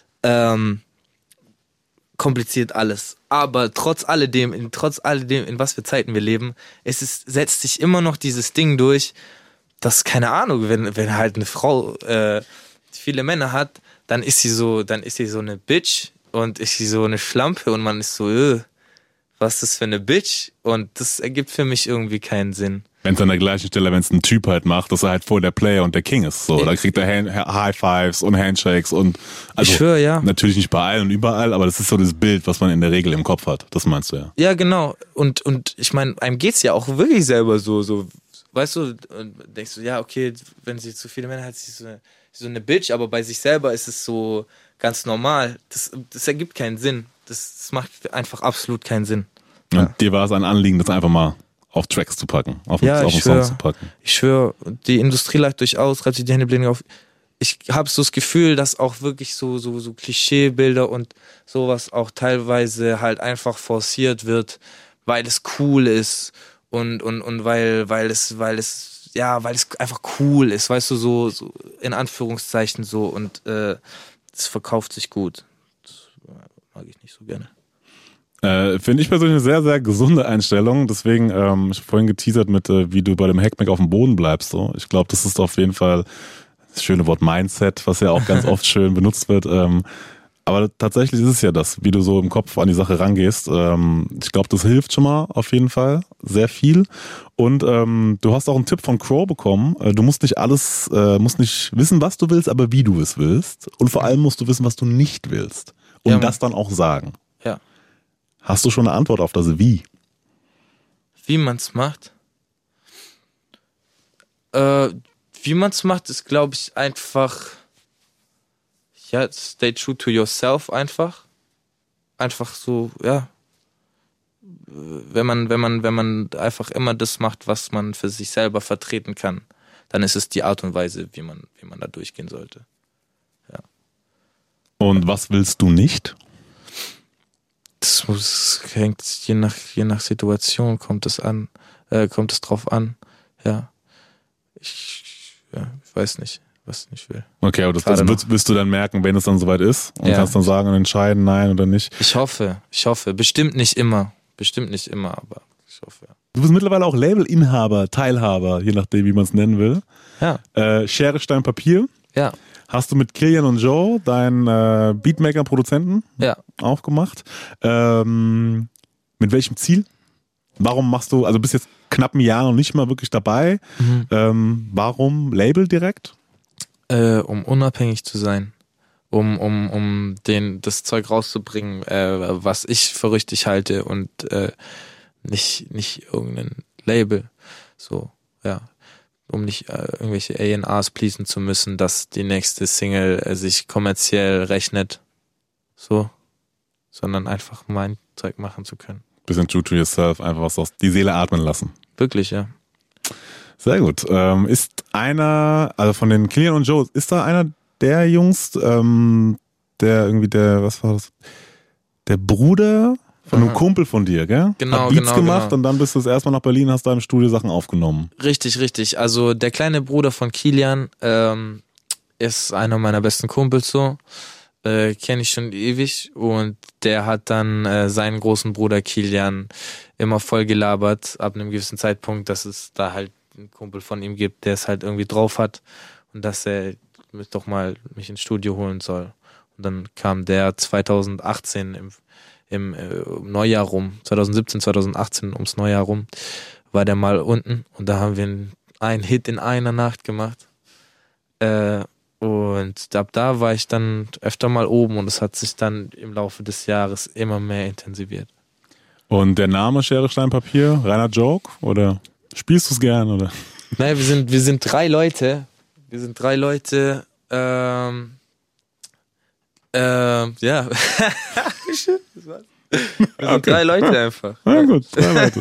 kompliziert alles. Aber trotz alledem, in was für Zeiten wir leben, setzt sich immer noch dieses Ding durch, dass, keine Ahnung, wenn halt eine Frau viele Männer hat, dann ist sie so eine Bitch und ist sie so eine Schlampe und man ist so, was ist das für eine Bitch? Und das ergibt für mich irgendwie keinen Sinn. Wenn es an der gleichen Stelle, wenn es ein Typ halt macht, dass er halt voll der Player und der King ist. So, da kriegt er High Fives und Handshakes und also ich schwör, ja. Natürlich nicht bei allen und überall, aber das ist so das Bild, was man in der Regel im Kopf hat. Das meinst du ja. Ja, genau. Und ich meine, einem geht's ja auch wirklich selber so, weißt du, und denkst du, ja, okay, wenn sie zu viele Männer hat, sie ist so eine Bitch, aber bei sich selber ist es so ganz normal. Das ergibt keinen Sinn. Das macht einfach absolut keinen Sinn. Ja. Und dir war es ein Anliegen, das einfach mal auf Tracks zu packen, auf einen Song zu packen. Ich schwöre, die Industrie leicht durchaus, reibt sich die Hände blind auf. Ich habe so das Gefühl, dass auch wirklich so Klischeebilder und sowas auch teilweise halt einfach forciert wird, weil es cool ist und weil es einfach cool ist, weißt du, so in Anführungszeichen so und es verkauft sich gut. Das mag ich nicht so gerne. Finde ich persönlich eine sehr, sehr gesunde Einstellung. Deswegen, ich habe vorhin geteasert mit, wie du bei dem Hackmack auf dem Boden bleibst. So. Ich glaube, das ist auf jeden Fall Das schöne Wort Mindset, was ja auch ganz oft schön benutzt wird. Aber tatsächlich ist es ja das, wie du so im Kopf an die Sache rangehst. Ich glaube, das hilft schon mal auf jeden Fall sehr viel. Und du hast auch einen Tipp von Crow bekommen. Du musst nicht alles, musst nicht wissen, was du willst, aber wie du es willst. Und vor allem musst du wissen, was du nicht willst. Und Ja, das dann auch sagen. Ja. Hast du schon eine Antwort auf das Wie? Wie man es macht? Wie man es macht, ist, glaube ich, einfach... Ja, stay true to yourself einfach. Einfach so, ja. Wenn man einfach immer das macht, was man für sich selber vertreten kann, dann ist es die Art und Weise, wie man da durchgehen sollte. Ja. Und was willst du nicht? Das hängt je nach Situation, kommt es drauf an. Ja. Ich weiß nicht, was ich nicht will. Okay, aber das wirst du dann merken, wenn es dann soweit ist und kannst dann sagen und entscheiden, nein oder nicht. Ich hoffe. Bestimmt nicht immer, aber ich hoffe, ja. Du bist mittlerweile auch Labelinhaber, Teilhaber, je nachdem, wie man es nennen will. Ja. Schere, Stein, Papier. Ja. Hast du mit Kilian und Joe, deinen Beatmaker-Produzenten, auch gemacht. Mit welchem Ziel? Warum machst du, also bist jetzt knapp ein Jahr noch nicht mal wirklich dabei. Warum Label direkt? Um unabhängig zu sein. Um das Zeug rauszubringen, was ich für richtig halte und nicht irgendein Label. So, ja. Um nicht irgendwelche A&Rs pleasen zu müssen, dass die nächste Single sich kommerziell rechnet. So. Sondern einfach mein Zeug machen zu können. Bisschen true to yourself, einfach was aus die Seele atmen lassen. Wirklich, ja. Sehr gut. Ist einer, also von den Kilian und Joe, ist da einer der Jungs, der irgendwie was war das? Der Bruder von einem Kumpel von dir, gell? Genau, hat Beats gemacht genau. Und dann bist du das erste Mal nach Berlin, hast da im Studio Sachen aufgenommen. Richtig. Also der kleine Bruder von Kilian ist einer meiner besten Kumpels so. Kenne ich schon ewig und der hat dann seinen großen Bruder Kilian immer voll gelabert ab einem gewissen Zeitpunkt, dass es da halt einen Kumpel von ihm gibt, der es halt irgendwie drauf hat und dass er doch mal mich ins Studio holen soll. Und dann kam der 2018 im Neujahr rum, 2017, 2018 ums Neujahr rum, war der mal unten und da haben wir einen Hit in einer Nacht gemacht. Und ab da war ich dann öfter mal oben und es hat sich dann im Laufe des Jahres immer mehr intensiviert. Und der Name Schere, Stein, Papier, reiner Joke? Oder spielst du es gern? Oder? Naja, wir sind 3 Leute. Ja. Wir sind 3 Leute einfach. Ja gut, 3 Leute.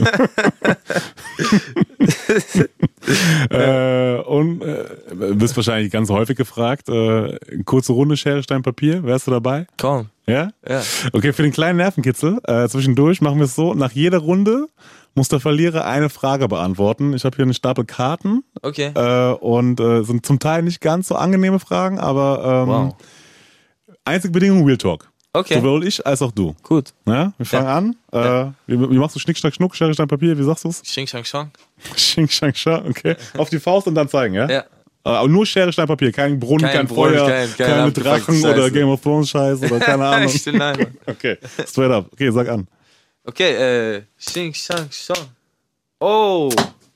Und wirst wahrscheinlich ganz häufig gefragt, kurze Runde Schere, Stein, Papier, wärst du dabei? Komm. Ja? Ja. Okay, für den kleinen Nervenkitzel, zwischendurch machen wir es so, nach jeder Runde muss der Verlierer eine Frage beantworten. Ich habe hier einen Stapel Karten. Okay. Und sind zum Teil nicht ganz so angenehme Fragen, aber Wow. einzige Bedingung Real Talk. Okay. Sowohl ich als auch du. Gut. Ja, wir fangen an. Wie machst du Schnick, Schnack, Schnuck, Schere, Stein, Papier? Wie sagst du es? Xing, Shang, Shang. Schink, Schnack, Schnack, okay. Auf die Faust und dann zeigen, ja? Ja. Aber nur Schere, Stein, Papier. Kein Brunnen, kein Brunnen, Feuer, keine abgefuckte Drachen Scheiße. oder Game of Thrones Scheiße oder keine Ahnung. Stimmt, nein. Okay, straight up. Okay, sag an. Okay, Xing, Shang, Shang. Oh.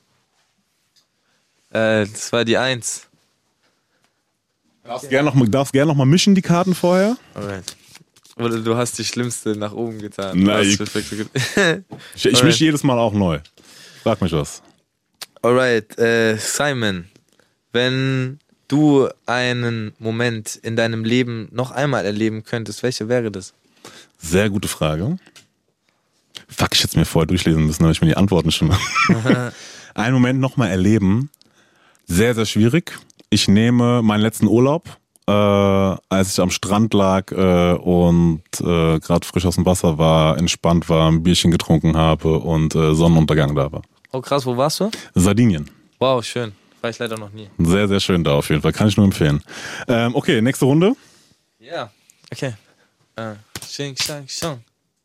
Das war die 1. Darfst gerne noch mal mischen, die Karten vorher. Alright. Oder du hast die schlimmste nach oben getan. Nein, Du ich hast mische jedes Mal auch neu. Sag mich was. Alright, Simon, wenn du einen Moment in deinem Leben noch einmal erleben könntest, welcher wäre das? Sehr gute Frage. Fuck, ich hätte es mir vorher durchlesen müssen, aber ich mir die Antworten schon mal. Einen Moment nochmal erleben. Sehr, sehr schwierig. Ich nehme meinen letzten Urlaub, als ich am Strand lag und gerade frisch aus dem Wasser war, entspannt war, ein Bierchen getrunken habe und Sonnenuntergang da war. Oh krass, wo warst du? Sardinien. Wow, schön. War ich leider noch nie. Sehr, sehr schön da auf jeden Fall. Kann ich nur empfehlen. Okay, nächste Runde. Ja, okay. Xing, Shang, Shang.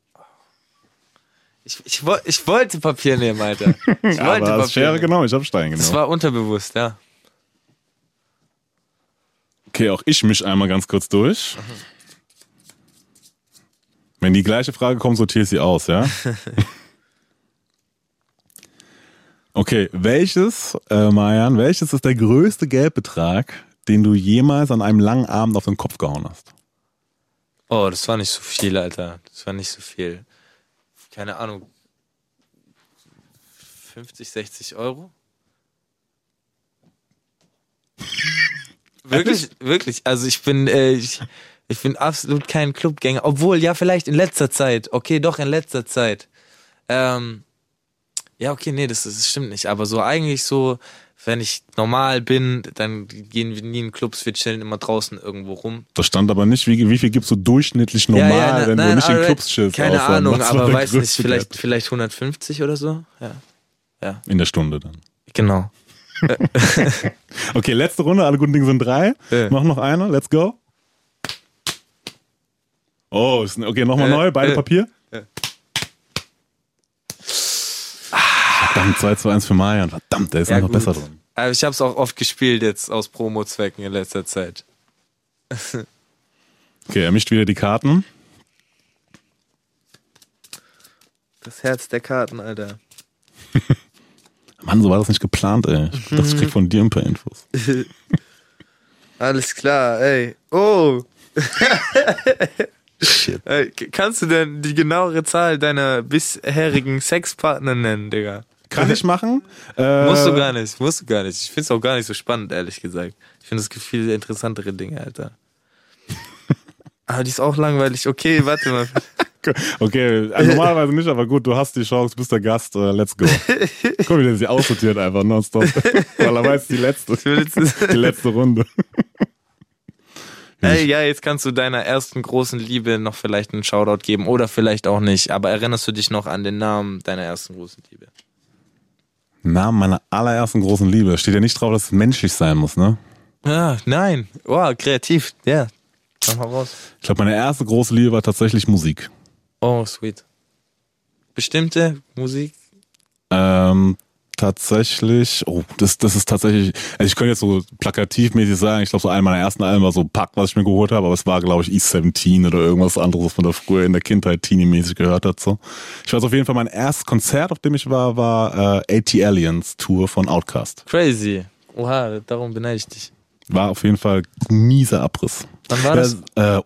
Ich wollte Papier nehmen, Alter. Ich wollte Schere genommen, ich habe Stein genommen. Das war unterbewusst, ja. Okay, auch ich misch einmal ganz kurz durch. Wenn die gleiche Frage kommt, sortiere ich sie aus, ja? Okay, Marian, welches ist der größte Geldbetrag, den du jemals an einem langen Abend auf den Kopf gehauen hast? Oh, das war nicht so viel, Alter. Das war nicht so viel. Keine Ahnung. 50, 60 Euro? Wirklich. Also ich bin absolut kein Clubgänger. Obwohl, ja, vielleicht in letzter Zeit. Okay, doch, in letzter Zeit. Ja, okay, nee, das stimmt nicht. Aber so eigentlich so, wenn ich normal bin, dann gehen wir nie in Clubs, wir chillen immer draußen irgendwo rum. Da stand aber nicht, wie viel gibst du durchschnittlich normal, wenn du nicht in Clubs chillst? Keine Ahnung, aber weiß nicht, vielleicht 150 oder so. Ja. In der Stunde dann. Genau. Okay, letzte Runde, alle guten Dinge sind 3. Mach noch eine, let's go. Oh, okay, nochmal neu, beide Papier. Verdammt, 2-1 für Marian. Verdammt, der ist noch besser drin. Aber ich hab's auch oft gespielt jetzt aus Promo-Zwecken in letzter Zeit. Okay, er mischt wieder die Karten. Das Herz der Karten, Alter. Mann, so war das nicht geplant, ey. Ich dachte, ich krieg von dir ein paar Infos. Alles klar, ey. Oh! Shit. Ey, kannst du denn die genauere Zahl deiner bisherigen Sexpartner nennen, Digga? Kann ich machen? Musst du gar nicht. Ich find's auch gar nicht so spannend, ehrlich gesagt. Ich finde es gibt viele interessantere Dinge, Alter. Aber die ist auch langweilig. Okay, warte mal. Okay, normalerweise nicht, aber gut, du hast die Chance, bist der Gast, let's go. Guck, wie der sie aussortiert einfach nonstop. Weil er weiß, die letzte Runde. Ey, ja, jetzt kannst du deiner ersten großen Liebe noch vielleicht einen Shoutout geben oder vielleicht auch nicht, aber erinnerst du dich noch an den Namen deiner ersten großen Liebe? Namen meiner allerersten großen Liebe. Steht ja nicht drauf, dass es menschlich sein muss, ne? Ja, nein. Wow, kreativ. Ja, mach mal raus. Ich glaube, meine erste große Liebe war tatsächlich Musik. Oh, sweet. Bestimmte Musik? Tatsächlich, das ist tatsächlich, also ich könnte jetzt so plakativmäßig sagen, ich glaube so einer meiner ersten Alben war so Pack, was ich mir geholt habe, aber es war glaube ich E17 oder irgendwas anderes, was man da früher in der Kindheit teenie-mäßig gehört hat. So. Ich weiß auf jeden Fall, mein erstes Konzert, auf dem ich war AT Aliens Tour von Outkast. Crazy. Oha, darum beneide ich dich. War auf jeden Fall mieser Abriss. Wann war das?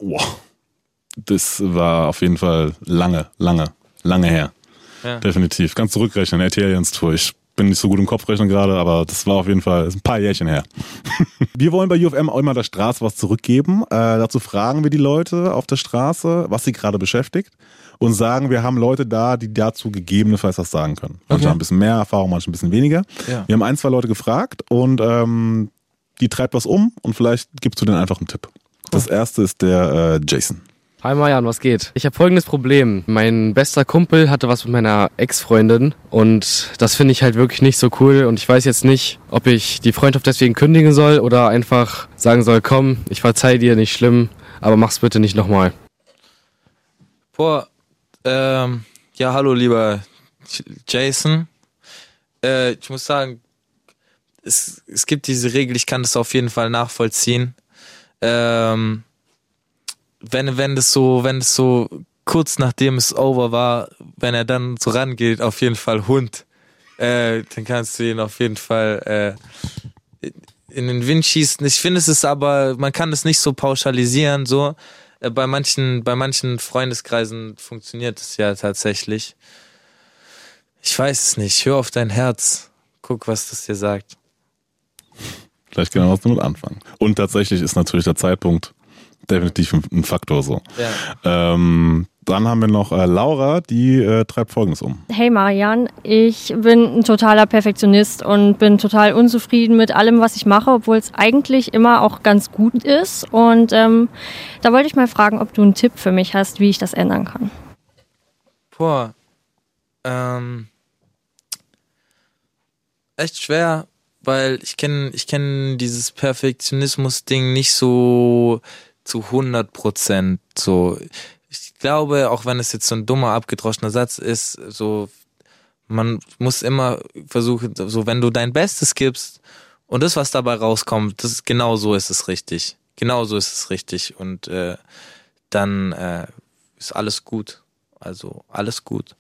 Das war auf jeden Fall lange her. Ja. Definitiv. Ganz zurückrechnen, AT Aliens Tour. Ich bin nicht so gut im Kopfrechnen gerade, aber das war auf jeden Fall ein paar Jährchen her. Wir wollen bei UFM auch immer der Straße was zurückgeben. Dazu fragen wir die Leute auf der Straße, was sie gerade beschäftigt und sagen, wir haben Leute da, die dazu gegebenenfalls was sagen können. Manche haben ein bisschen mehr Erfahrung, manche ein bisschen weniger. Ja. Wir haben 1, 2 Leute gefragt und die treibt was um und vielleicht gibst du denen einfach einen Tipp. Cool. Das erste ist der Jason. Hi Marian, was geht? Ich habe folgendes Problem. Mein bester Kumpel hatte was mit meiner Ex-Freundin und das finde ich halt wirklich nicht so cool und ich weiß jetzt nicht, ob ich die Freundschaft deswegen kündigen soll oder einfach sagen soll, komm, ich verzeih dir, nicht schlimm, aber mach's bitte nicht nochmal. Boah, ja, hallo lieber Jason. Ich muss sagen, es gibt diese Regel, ich kann das auf jeden Fall nachvollziehen. Wenn das so kurz nachdem es over war, wenn er dann so rangeht, auf jeden Fall Hund, dann kannst du ihn auf jeden Fall in den Wind schießen. Ich finde, es ist aber, man kann es nicht so pauschalisieren, so. Bei manchen Freundeskreisen funktioniert es ja tatsächlich. Ich weiß es nicht. Hör auf dein Herz. Guck, was das dir sagt. Vielleicht genau was damit anfangen. Und tatsächlich ist natürlich der Zeitpunkt definitiv ein Faktor so. Ja. Dann haben wir noch Laura, die treibt Folgendes um. Hey Marian, ich bin ein totaler Perfektionist und bin total unzufrieden mit allem, was ich mache, obwohl es eigentlich immer auch ganz gut ist. Und da wollte ich mal fragen, ob du einen Tipp für mich hast, wie ich das ändern kann. Boah, echt schwer, weil ich kenn dieses Perfektionismus-Ding nicht so zu 100% so. Ich glaube, auch wenn es jetzt so ein dummer, abgedroschener Satz ist, so, man muss immer versuchen, so, wenn du dein Bestes gibst und das, was dabei rauskommt, genau so ist es richtig. genauso ist es richtig und dann ist alles gut. Also alles gut.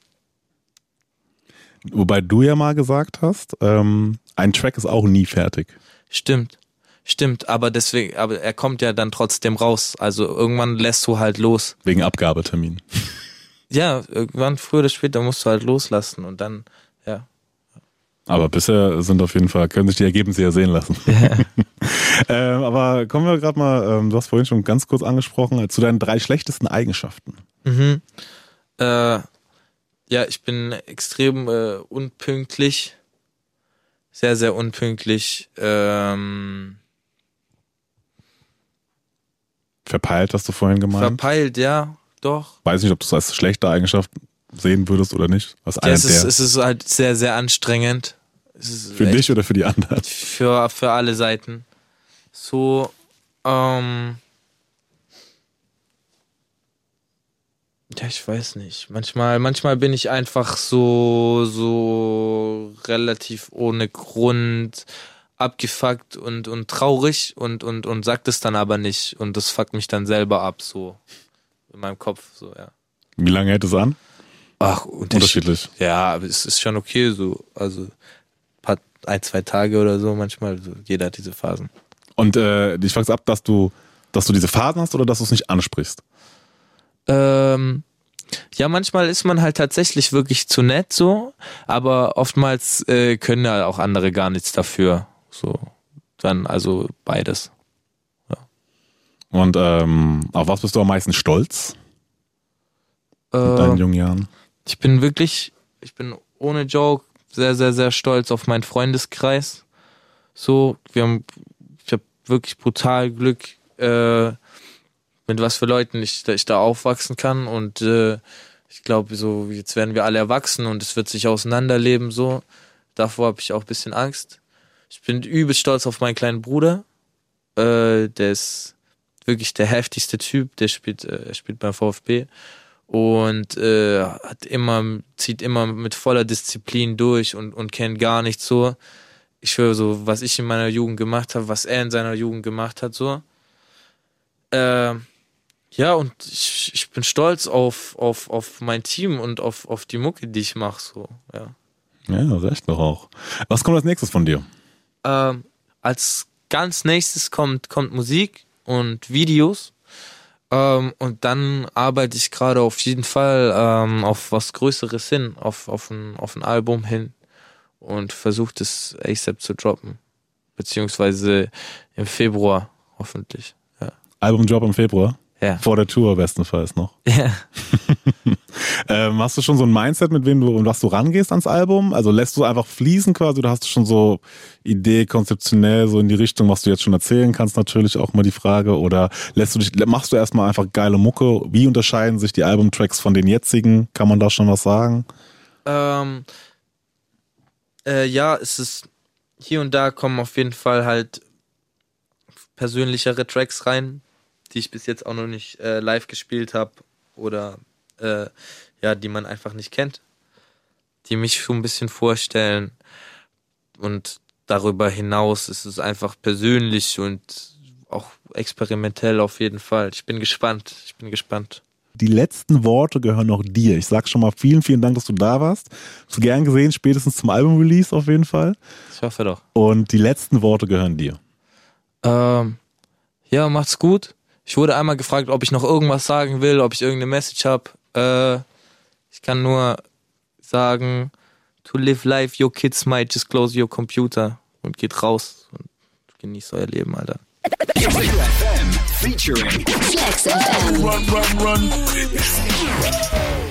Wobei du ja mal gesagt hast, ein Track ist auch nie fertig. Stimmt, aber er kommt ja dann trotzdem raus. Also irgendwann lässt du halt los. Wegen Abgabetermin. Ja, irgendwann früher oder später musst du halt loslassen und dann, ja. Aber bisher sind auf jeden Fall, können sich die Ergebnisse ja sehen lassen. Ja. Aber kommen wir gerade mal, du hast vorhin schon ganz kurz angesprochen, zu deinen 3 schlechtesten Eigenschaften. Mhm. Ja, ich bin extrem unpünktlich. Sehr, sehr unpünktlich. Verpeilt, hast du vorhin gemeint? Verpeilt, ja, doch. Weiß nicht, ob du es als schlechte Eigenschaft sehen würdest oder nicht. Was ja, es ist halt sehr, sehr anstrengend. Für dich oder für die anderen? Für alle Seiten. So, ja, ich weiß nicht. Manchmal bin ich einfach so relativ ohne Grund abgefuckt und traurig und sagt es dann aber nicht. Und das fuckt mich dann selber ab, so in meinem Kopf, so, ja. Wie lange hält es an? Ach, unterschiedlich. Ja, aber es ist schon okay, so. Also 1-2 Tage oder so manchmal. So. Jeder hat diese Phasen. Und ich frage ab, dass du diese Phasen hast oder dass du es nicht ansprichst? Ja, manchmal ist man halt tatsächlich wirklich zu nett so, aber oftmals können ja auch andere gar nichts dafür. So, dann also beides. Ja. Und auf was bist du am meisten stolz? In deinen jungen Jahren? Ich bin ohne Joke sehr, sehr, sehr stolz auf meinen Freundeskreis. So, ich habe wirklich brutal Glück, mit was für Leuten ich da aufwachsen kann und ich glaube, so jetzt werden wir alle erwachsen und es wird sich auseinanderleben so. Davor habe ich auch ein bisschen Angst. Ich bin übelst stolz auf meinen kleinen Bruder. Der ist wirklich der heftigste Typ. Er spielt beim VfB und zieht immer mit voller Disziplin durch und kennt gar nichts so. Ich höre so, was ich in meiner Jugend gemacht habe, was er in seiner Jugend gemacht hat so. Ja, und ich bin stolz auf mein Team und auf die Mucke, die ich mache. So, ja. Ja, recht doch auch. Was kommt als nächstes von dir? Als ganz nächstes kommt Musik und Videos. Und dann arbeite ich gerade auf jeden Fall auf was Größeres hin, auf ein Album hin und versuche das ASAP zu droppen. Beziehungsweise im Februar hoffentlich. Ja. Albumdrop im Februar? Ja. Vor der Tour bestenfalls noch. Ja. Hast du schon so ein Mindset, mit was du rangehst ans Album? Also lässt du einfach fließen quasi oder hast du schon so Idee konzeptionell so in die Richtung, was du jetzt schon erzählen kannst, natürlich auch mal die Frage, oder machst du erstmal einfach geile Mucke? Wie unterscheiden sich die Albumtracks von den jetzigen? Kann man da schon was sagen? Ja, es ist hier und da kommen auf jeden Fall halt persönlichere Tracks rein, die ich bis jetzt auch noch nicht live gespielt habe oder die man einfach nicht kennt, die mich schon ein bisschen vorstellen, und darüber hinaus ist es einfach persönlich und auch experimentell auf jeden Fall. Ich bin gespannt. Die letzten Worte gehören noch dir. Ich sag schon mal vielen, vielen Dank, dass du da warst. Hast du gern gesehen, spätestens zum Album-Release auf jeden Fall. Ich hoffe doch. Und die letzten Worte gehören dir. Ja, macht's gut. Ich wurde einmal gefragt, ob ich noch irgendwas sagen will, ob ich irgendeine Message habe. Ich kann nur sagen, to live life, your kids might just close your computer, und geht raus und genießt euer Leben, Alter. Featuring Flex FM. Run.